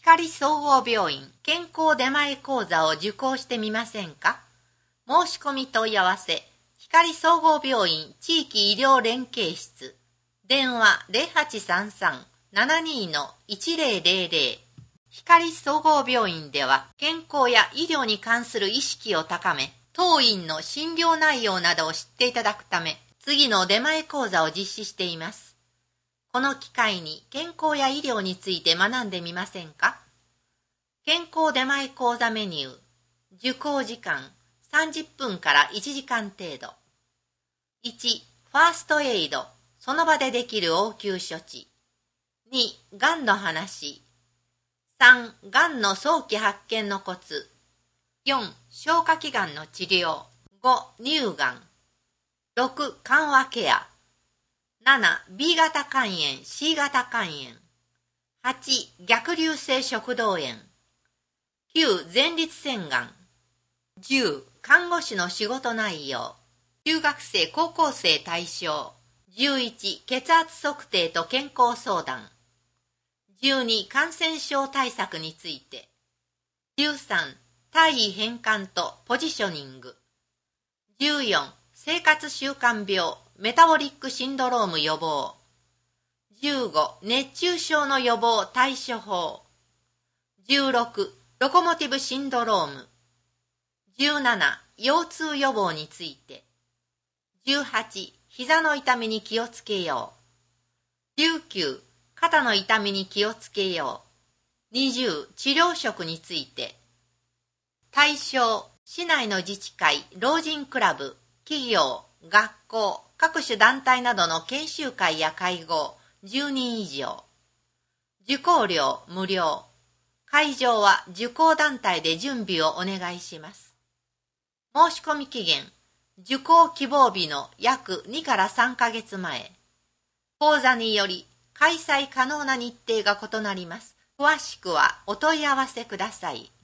光総合病院健康出前講座を受講してみませんか？申し込み問い合わせ、光総合病院地域医療連携室、電話 0833-72-1000。光総合病院では健康や医療に関する意識を高め、当院の診療内容などを知っていただくため、次の出前講座を実施しています。この機会に健康や医療について学んでみませんか？健康出前講座メニュー、受講時間30分から1時間程度。1、ファーストエイド、その場でできる応急処置。2、がんの話。3、がんの早期発見のコツ。4、消化器がんの治療。5、乳がん。6、緩和ケア。7、B 型肝炎、C 型肝炎。8、逆流性食道炎。9、前立腺がん。10、看護師の仕事内容。中学生、高校生対象。11、血圧測定と健康相談。12、感染症対策について。13、体位変換とポジショニング。14、生活習慣病、メタボリックシンドローム予防。15、熱中症の予防対処法。16、ロコモティブシンドローム。17、腰痛予防について。18、膝の痛みに気をつけよう。19、肩の痛みに気をつけよう。20、治療食について。対象、市内の自治会、老人クラブ、企業、学校、各種団体などの研修会や会合、10人以上。受講料無料。会場は受講団体で準備をお願いします。申し込み期限、受講希望日の約2から3ヶ月前。講座により開催可能な日程が異なります。詳しくはお問い合わせください。